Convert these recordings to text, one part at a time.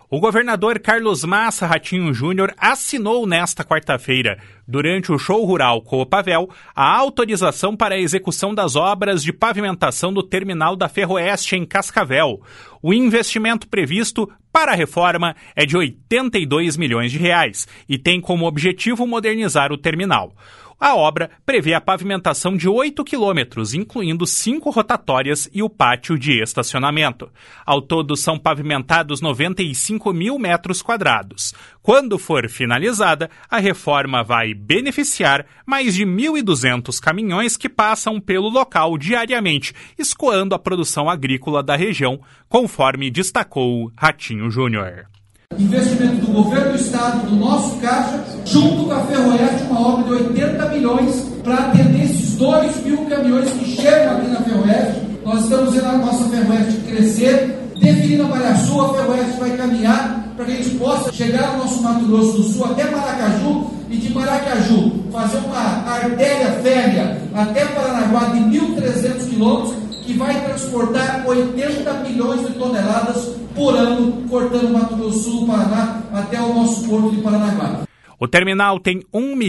O governador Carlos Massa Ratinho Júnior assinou nesta quarta-feira, durante o show rural Copavel, a autorização para a execução das obras de pavimentação do terminal da Ferroeste em Cascavel. O investimento previsto para a reforma é de R$ 82 milhões e tem como objetivo modernizar o terminal. A obra prevê a pavimentação de 8 quilômetros, incluindo 5 rotatórias e o pátio de estacionamento. Ao todo, são pavimentados 95 mil metros quadrados. Quando for finalizada, a reforma vai beneficiar mais de 1.200 caminhões que passam pelo local diariamente, escoando a produção agrícola da região, conforme destacou Ratinho Júnior. Investimento do governo do estado, do nosso caixa, junto com a Ferroeste, uma obra de 80 milhões para atender esses 2 mil caminhões que chegam aqui na Ferroeste. Nós estamos vendo a nossa Ferroeste crescer, definindo a Malha Sul, a Ferroeste vai caminhar para que a gente possa chegar no nosso Mato Grosso do Sul até Maracaju e de Maracaju fazer uma artéria férrea até Paranaguá de 1.300 quilômetros, que vai transportar 80 milhões de toneladas por ano, cortando Mato Grosso do Sul, Paraná, até o nosso porto de Paranaguá. O terminal tem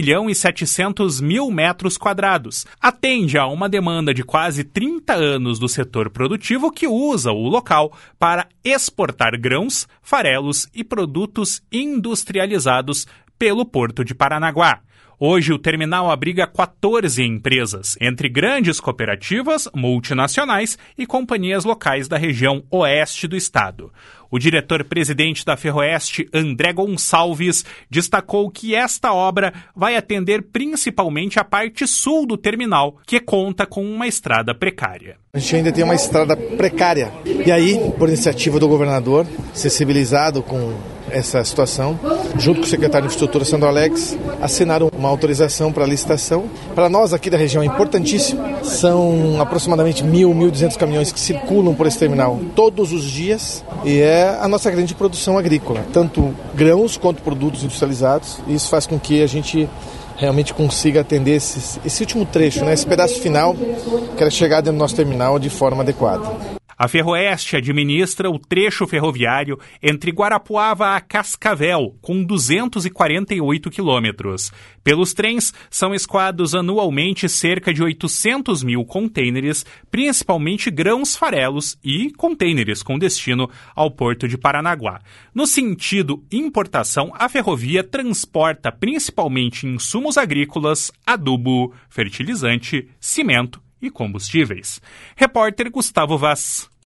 1.700.000 metros quadrados. Atende a uma demanda de quase 30 anos do setor produtivo que usa o local para exportar grãos, farelos e produtos industrializados pelo porto de Paranaguá. Hoje, o terminal abriga 14 empresas, entre grandes cooperativas, multinacionais e companhias locais da região oeste do estado. O diretor-presidente da Ferroeste, André Gonçalves, destacou que esta obra vai atender principalmente a parte sul do terminal, que conta com uma estrada precária. A gente ainda tem uma estrada precária. E aí, por iniciativa do governador, sensibilizado com essa situação, junto com o secretário de Infraestrutura, Sandro Alex, assinaram uma autorização para a licitação. Para nós aqui da região é importantíssimo. São aproximadamente 1.200 caminhões que circulam por esse terminal todos os dias e é a nossa grande produção agrícola, tanto grãos quanto produtos industrializados. E isso faz com que a gente realmente consiga atender esse último trecho, esse pedaço final, que era chegar dentro do nosso terminal de forma adequada. A Ferroeste administra o trecho ferroviário entre Guarapuava a Cascavel, com 248 quilômetros. Pelos trens, são escoados anualmente cerca de 800 mil contêineres, principalmente grãos, farelos e contêineres com destino ao porto de Paranaguá. No sentido importação, a ferrovia transporta principalmente insumos agrícolas, adubo, fertilizante, cimento e combustíveis. Repórter Gustavo Vaz.